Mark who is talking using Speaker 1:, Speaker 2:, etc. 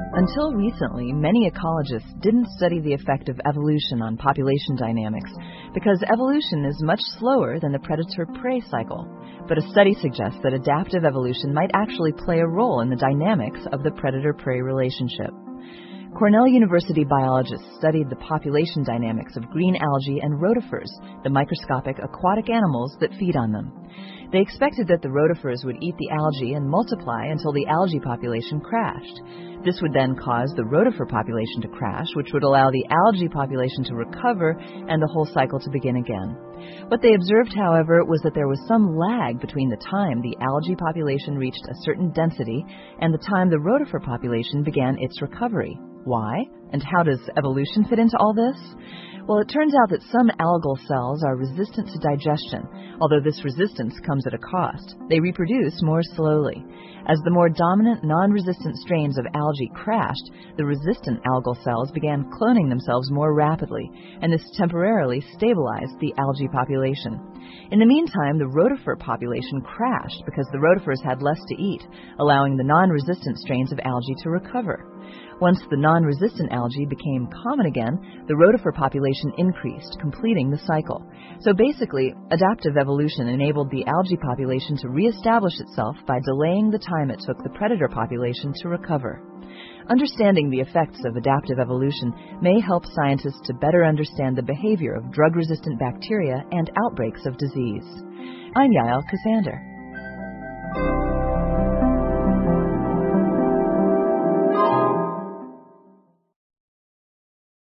Speaker 1: Until recently, many ecologists didn't study the effect of evolution on population dynamics because evolution is much slower than the predator-prey cycle. But a study suggests that adaptive evolution might actually play a role in the dynamics of the predator-prey relationship. Cornell University biologists studied the population dynamics of green algae and rotifers, the microscopic aquatic animals that feed on them. They expected that the rotifers would eat the algae and multiply until the algae population crashed. This would then cause the rotifer population to crash, which would allow the algae population to recover and the whole cycle to begin again. What they observed, however, was that there was some lag between the time the algae population reached a certain density and the time the rotifer population began its recovery. Why? And how does evolution fit into all this? Well, it turns out that some algal cells are resistant to digestion, although this resistance comes at a cost. They reproduce more slowly. As the more dominant non-resistant strains of algae crashed, the resistant algal cells began cloning themselves more rapidly, and this temporarily stabilized the algae population. In the meantime, the rotifer population crashed because the rotifers had less to eat, allowing the non-resistant strains of algae to recover. Once the non-resistant algae became common again, the rotifer population increased, completing the cycle. So basically, adaptive evolution enabled the algae population to reestablish itself by delaying the time it took the predator population to recover. Understanding the effects of adaptive evolution may help scientists to better understand the behavior of drug-resistant bacteria and outbreaks of disease. I'm Yael Ksander.